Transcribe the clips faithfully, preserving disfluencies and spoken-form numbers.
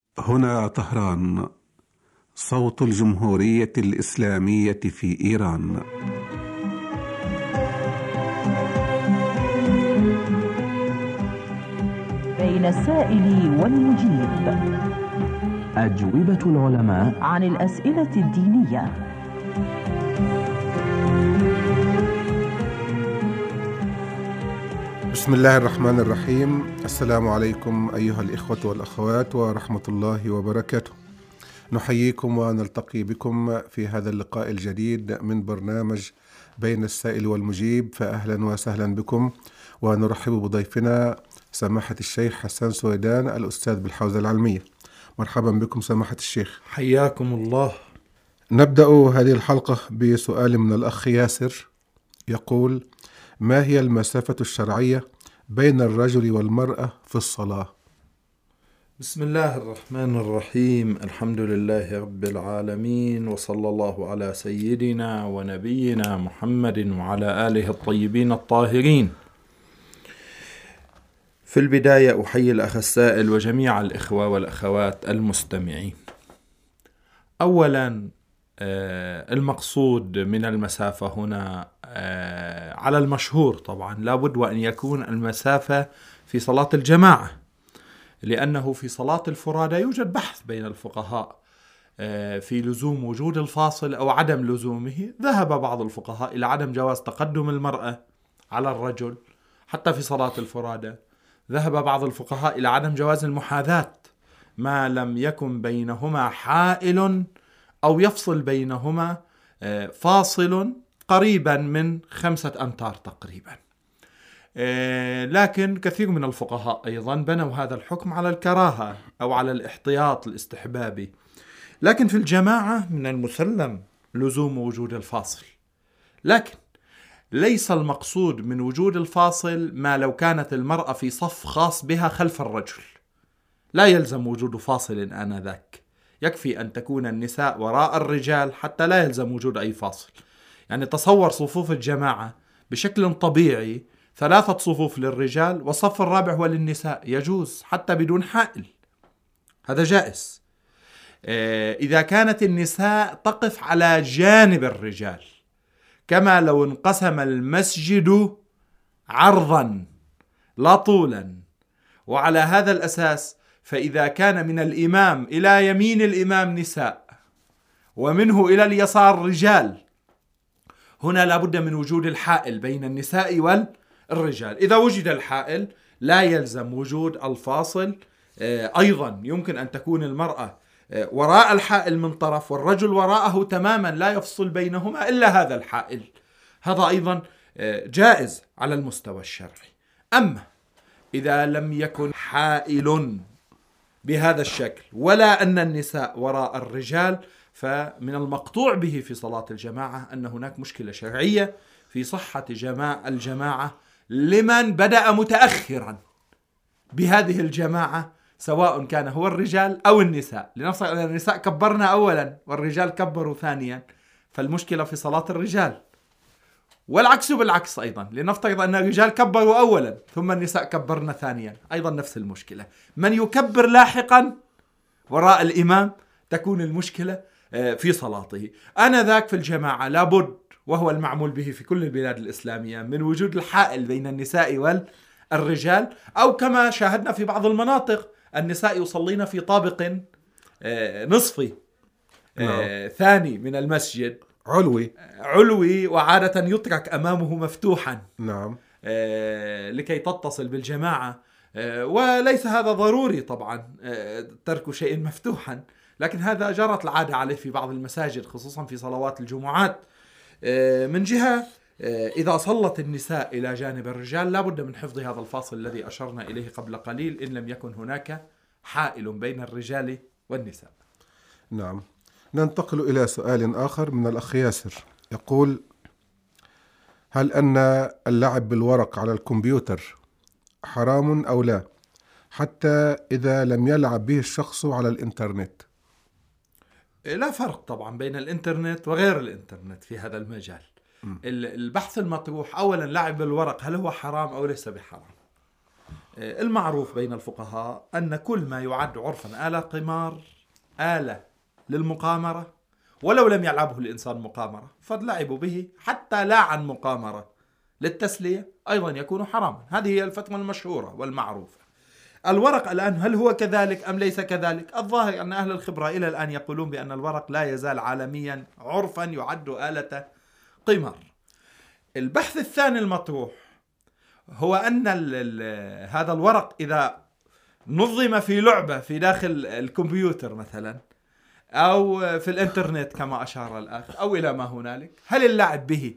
هنا طهران، صوت الجمهورية الإسلامية في إيران. بين السائل والمجيب، أجوبة العلماء عن الأسئلة الدينية. بسم الله الرحمن الرحيم. السلام عليكم أيها الإخوة والأخوات ورحمة الله وبركاته. نحييكم ونلتقي بكم في هذا اللقاء الجديد من برنامج بين السائل والمجيب، فأهلا وسهلا بكم، ونرحب بضيفنا سماحة الشيخ حسان سويدان الأستاذ بالحوزة العلمية. مرحبا بكم سماحة الشيخ. حياكم الله. نبدأ هذه الحلقة بسؤال من الأخ ياسر، يقول: ما هي المسافة الشرعية بين الرجل والمرأة في الصلاة؟ بسم الله الرحمن الرحيم، الحمد لله رب العالمين، وصلى الله على سيدنا ونبينا محمد وعلى آله الطيبين الطاهرين. في البداية أحيي الأخ السائل وجميع الإخوة والأخوات المستمعين. أولا، المقصود من المسافة هنا على المشهور طبعا لابد وأن يكون المسافة في صلاة الجماعة، لأنه في صلاة الفرادى يوجد بحث بين الفقهاء في لزوم وجود الفاصل أو عدم لزومه. ذهب بعض الفقهاء إلى عدم جواز تقدم المرأة على الرجل حتى في صلاة الفرادى. ذهب بعض الفقهاء إلى عدم جواز المحاذاة ما لم يكن بينهما حائل أو يفصل بينهما فاصل قريبا من خمسة أمتار تقريبا. لكن كثير من الفقهاء أيضا بنوا هذا الحكم على الكراهة أو على الاحتياط الاستحبابي. لكن في الجماعة من المسلم لزوم وجود الفاصل، لكن ليس المقصود من وجود الفاصل ما لو كانت المرأة في صف خاص بها خلف الرجل، لا يلزم وجود فاصل آنذاك، يكفي أن تكون النساء وراء الرجال حتى لا يلزم وجود أي فاصل. يعني تصور صفوف الجماعة بشكل طبيعي ثلاثة صفوف للرجال والصف الرابع هو للنساء، يجوز حتى بدون حائل، هذا جائز. إذا كانت النساء تقف على جانب الرجال، كما لو انقسم المسجد عرضا لا طولا، وعلى هذا الأساس فإذا كان من الإمام إلى يمين الإمام نساء ومنه إلى اليسار رجال، هنا لابد من وجود الحائل بين النساء والرجال. إذا وجد الحائل لا يلزم وجود الفاصل. أيضا يمكن أن تكون المرأة وراء الحائل من طرف والرجل وراءه تماما، لا يفصل بينهما إلا هذا الحائل، هذا أيضا جائز على المستوى الشرعي. أما إذا لم يكن حائل بهذا الشكل ولا أن النساء وراء الرجال، فمن المقطوع به في صلاة الجماعة أن هناك مشكلة شرعية في صحة جماعة الجماعة لمن بدأ متأخرا بهذه الجماعة، سواء كان هو الرجال أو النساء. لنفرض أن النساء كبرنا أولا والرجال كبروا ثانيا، فالمشكلة في صلاة الرجال، والعكس بالعكس أيضا. لنفترض أن الرجال كبروا أولا ثم النساء كبرنا ثانيا، أيضا نفس المشكلة. من يكبر لاحقا وراء الإمام تكون المشكلة في صلاته. آنذاك في الجماعة لابد، وهو المعمول به في كل البلاد الإسلامية، من وجود الحائل بين النساء والرجال، أو كما شاهدنا في بعض المناطق النساء يصلين في طابق نصفي ثاني من المسجد، علوي علوي وعادة يترك أمامه مفتوحا، نعم، لكي تتصل بالجماعة. وليس هذا ضروري طبعا ترك شيء مفتوحا، لكن هذا جرت العادة عليه في بعض المساجد خصوصا في صلوات الجمعات. من جهة إذا صلت النساء إلى جانب الرجال لابد من حفظ هذا الفاصل الذي أشرنا إليه قبل قليل، إن لم يكن هناك حائل بين الرجال والنساء. نعم. ننتقل إلى سؤال آخر من الأخ ياسر، يقول: هل أن اللعب بالورق على الكمبيوتر حرام أو لا، حتى إذا لم يلعب به الشخص على الإنترنت؟ لا فرق طبعا بين الإنترنت وغير الإنترنت في هذا المجال. م. البحث المطروح أولا، لعب بالورق هل هو حرام أو ليس بحرام؟ المعروف بين الفقهاء أن كل ما يعد عرفا آلة قمار آلة للمقامرة، ولو لم يلعبه الإنسان مقامرة فاللعب به حتى لا عن مقامرة للتسلية أيضا يكون حراما. هذه هي الفتوى المشهورة والمعروفة. الورق الآن هل هو كذلك أم ليس كذلك؟ الظاهر أن أهل الخبرة إلى الآن يقولون بأن الورق لا يزال عالميا عرفا يعد آلة قمار. البحث الثاني المطروح هو أن ال ال هذا الورق إذا نظم في لعبة في داخل الكمبيوتر مثلا أو في الإنترنت كما أشار الأخ أو إلى ما هنالك، هل اللعب به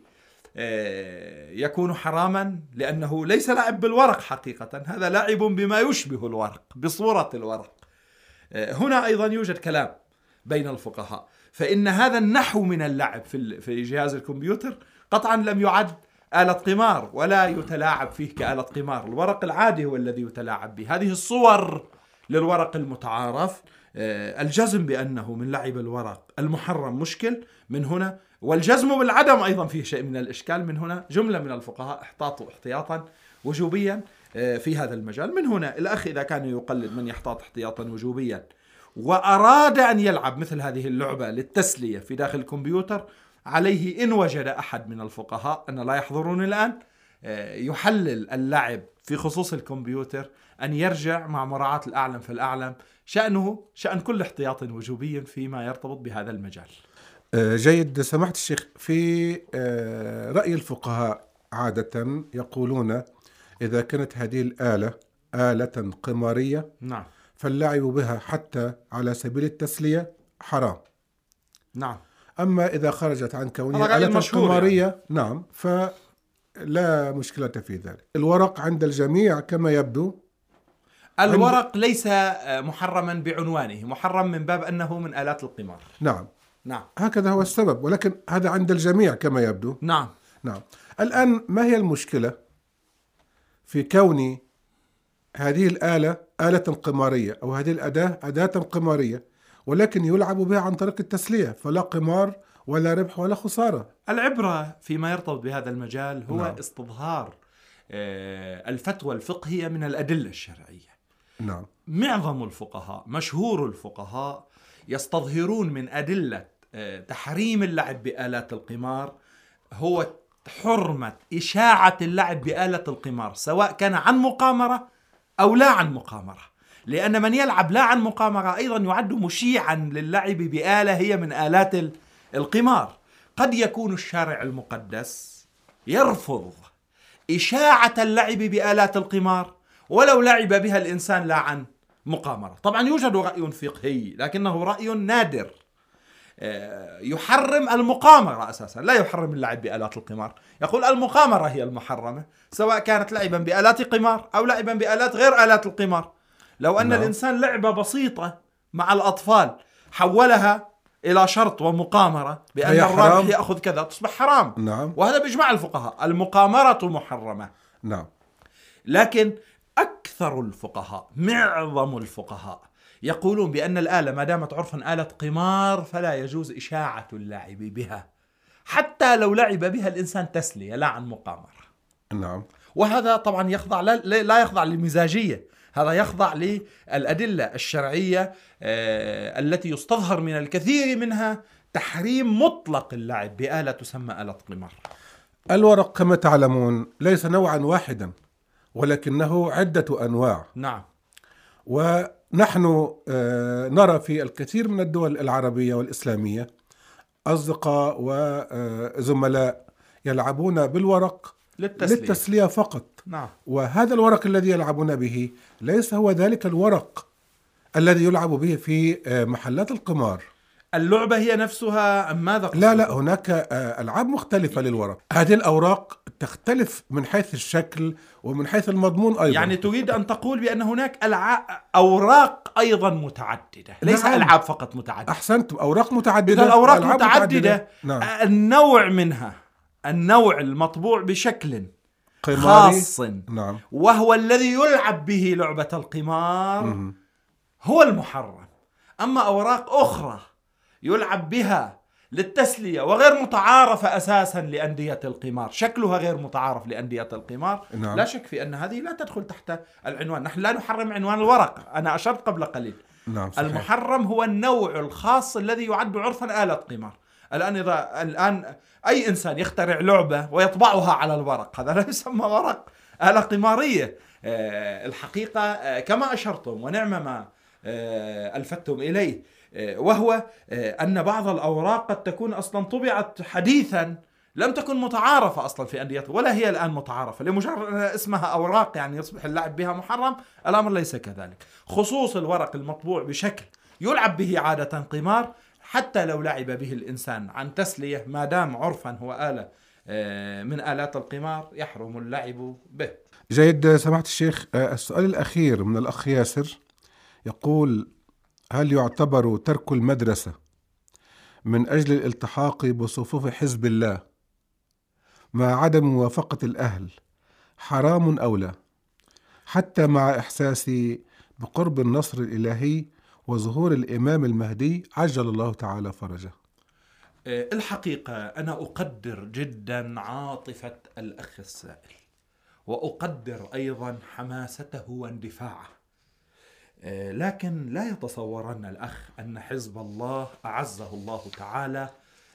يكون حراما؟ لأنه ليس لعب بالورق حقيقة، هذا لعب بما يشبه الورق بصورة الورق. هنا أيضا يوجد كلام بين الفقهاء، فإن هذا النحو من اللعب في في جهاز الكمبيوتر قطعا لم يعد آلة قمار ولا يتلاعب فيه كآلة قمار. الورق العادي هو الذي يتلاعب به. هذه الصور للورق المتعارف، الجزم بأنه من لعب الورق المحرم مشكل من هنا، والجزم بالعدم أيضا فيه شيء من الإشكال من هنا. جملة من الفقهاء احتاطوا احتياطا وجوبيا في هذا المجال. من هنا الأخ إذا كان يقلد من يحتاط احتياطا وجوبيا وأراد أن يلعب مثل هذه اللعبة للتسلية في داخل الكمبيوتر، عليه إن وجد أحد من الفقهاء أن لا يحضرون الآن يحلل اللعب في خصوص الكمبيوتر أن يرجع مع مراعاة الأعلم فالأعلم، شأنه شأن كل احتياط وجوبي فيما يرتبط بهذا المجال. جيد سماحة الشيخ. في رأي الفقهاء عادة يقولون إذا كانت هذه الآلة آلة قمارية نعم فاللعب بها حتى على سبيل التسلية حرام. نعم. أما إذا خرجت عن كونها آلة قمارية يعني. نعم فلا مشكلة في ذلك. الورق عند الجميع كما يبدو الورق عند... ليس محرما بعنوانه، محرم من باب أنه من آلات القمار. نعم نعم هكذا هو السبب، ولكن هذا عند الجميع كما يبدو. نعم نعم. الآن ما هي المشكلة في كون هذه الآلة آلة قمارية أو هذه الأداة أداة قمارية ولكن يلعب بها عن طريق التسلية، فلا قمار ولا ربح ولا خسارة؟ العبرة فيما يرتبط بهذا المجال هو نعم. استظهار الفتوى الفقهية من الأدلة الشرعية. نعم. معظم الفقهاء مشهور الفقهاء يستظهرون من أدلة تحريم اللعب بآلات القمار هو حرمة إشاعة اللعب بآلة القمار سواء كان عن مقامرة أو لا عن مقامرة، لأن من يلعب لا عن مقامرة أيضا يعد مشيعا للعب بآلة هي من آلات القمار. قد يكون الشارع المقدس يرفض إشاعة اللعب بآلات القمار ولو لعب بها الإنسان لا عن مقامرة. طبعا يوجد رأي فقهي لكنه رأي نادر يحرم المقامرة أساسا، لا يحرم اللعب بآلات القمار. يقول المقامرة هي المحرمة سواء كانت لعبا بآلات قمار أو لعبا بآلات غير آلات القمار. لو أن نعم. الإنسان لعبة بسيطة مع الأطفال حولها إلى شرط ومقامرة بأن الرابح يأخذ كذا تصبح حرام. نعم. وهذا بإجماع الفقهاء المقامرة محرمة. نعم. لكن أكثر الفقهاء معظم الفقهاء يقولون بأن الآلة ما دامت عرفا آلة قمار فلا يجوز إشاعة اللعب بها حتى لو لعب بها الإنسان تسلية لا عن مقامرة. نعم. وهذا طبعا يخضع لا يخضع للمزاجية، هذا يخضع للأدلة الشرعية آه التي يستظهر من الكثير منها تحريم مطلق اللعب بآلة تسمى آلة قمار. الورق كما تعلمون ليس نوعا واحدا ولكنه عدة أنواع. نعم. ونحن آه نرى في الكثير من الدول العربية والإسلامية أصدقاء وزملاء يلعبون بالورق للتسلية, للتسلية فقط. نعم. وهذا الورق الذي يلعبون به ليس هو ذلك الورق الذي يلعب به في محلات القمار. اللعبة هي نفسها أم ماذا قصدك؟ لا لا هناك ألعاب مختلفة للورق. هذه الأوراق تختلف من حيث الشكل ومن حيث المضمون أيضا. يعني تريد أن تقول بأن هناك ألعاب أوراق أيضا متعددة ليس نعم. ألعاب فقط متعددة. أحسنت، أوراق متعددة. إذا الأوراق متعددة, متعددة. نعم. النوع منها النوع المطبوع بشكل قماري خاص نعم. وهو الذي يلعب به لعبة القمار م- هو المحرم. أما أوراق أخرى يلعب بها للتسلية وغير متعارفة أساسا لأندية القمار، شكلها غير متعارف لأندية القمار. نعم. لا شك في أن هذه لا تدخل تحت العنوان. نحن لا نحرم عنوان الورق، أنا أشرت قبل قليل. نعم صحيح. المحرم هو النوع الخاص الذي يعد عرفا آلة قمار. الآن إذا الآن أي إنسان يخترع لعبة ويطبعها على الورق، هذا لا يسمى ورق، آلة قمارية. أه الحقيقة أه كما أشرتم ونعم ما أه ألفتم إليه، أه وهو أه أن بعض الأوراق قد تكون أصلا طبعت حديثا لم تكن متعارفة أصلا في أندية، ولا هي الآن متعارفة. لمجرد أن اسمها أوراق يعني يصبح اللعب بها محرم؟ الأمر ليس كذلك. خصوص الورق المطبوع بشكل يلعب به عادة قمار، حتى لو لعب به الإنسان عن تسلية، ما دام عرفا هو آلة من آلات القمار، يحرم اللعب به. جيد سماحة الشيخ. السؤال الأخير من الأخ ياسر يقول: هل يعتبر ترك المدرسة من أجل الالتحاق بصفوف حزب الله مع عدم موافقة الأهل حرام أو لا، حتى مع إحساسي بقرب النصر الإلهي وظهور الإمام المهدي عجل الله تعالى فرجه؟ الحقيقة أنا أقدر جدا عاطفة الأخ السائل، وأقدر أيضا حماسته واندفاعه، لكن لا يتصورن الأخ أن حزب الله أعزه الله تعالى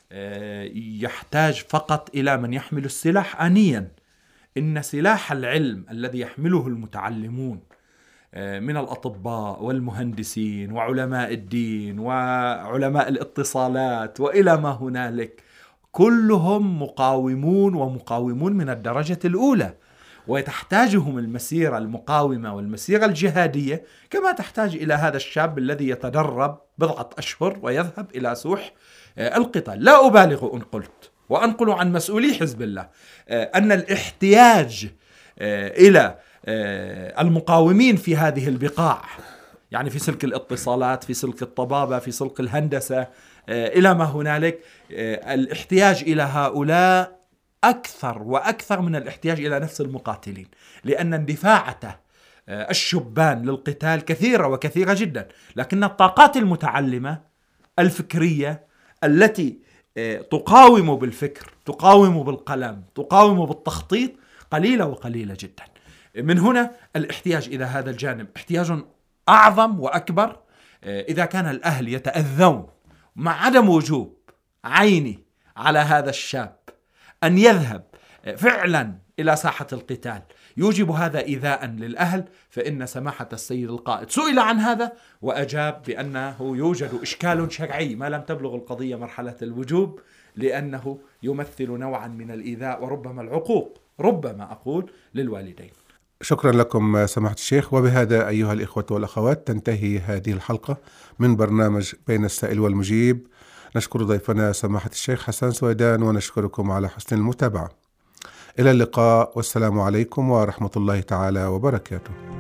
يحتاج فقط إلى من يحمل السلاح آنيا. إن سلاح العلم الذي يحمله المتعلمون من الأطباء والمهندسين وعلماء الدين وعلماء الاتصالات وإلى ما هنالك، كلهم مقاومون ومقاومون من الدرجة الأولى، وتحتاجهم المسيرة المقاومة والمسيرة الجهادية كما تحتاج إلى هذا الشاب الذي يتدرب بضعة أشهر ويذهب إلى سوح القتال. لا أبالغ إن قلت، وأنقل عن مسؤولي حزب الله، أن الاحتياج إلى المقاومين في هذه البقاع، يعني في سلك الاتصالات، في سلك الطبابة، في سلك الهندسة، إلى ما هنالك، الاحتياج إلى هؤلاء أكثر وأكثر من الاحتياج إلى نفس المقاتلين، لأن اندفاعته الشبان للقتال كثيرة وكثيرة جدا، لكن الطاقات المتعلمة الفكرية التي تقاوم بالفكر، تقاوم بالقلم، تقاوم بالتخطيط قليلة وقليلة جدا. من هنا الاحتياج إلى هذا الجانب احتياج أعظم وأكبر. إذا كان الأهل يتأذون مع عدم وجوب عيني على هذا الشاب أن يذهب فعلا إلى ساحة القتال، يوجب هذا إيذاء للأهل، فإن سماحة السيد القائد سئل عن هذا وأجاب بأنه يوجد إشكال شرعي ما لم تبلغ القضية مرحلة الوجوب، لأنه يمثل نوعا من الإيذاء وربما العقوق، ربما أقول، للوالدين. شكرا لكم سماحة الشيخ. وبهذا أيها الإخوة والأخوات تنتهي هذه الحلقة من برنامج بين السائل والمجيب. نشكر ضيفنا سماحة الشيخ حسان سويدان، ونشكركم على حسن المتابعة. إلى اللقاء، والسلام عليكم ورحمة الله تعالى وبركاته.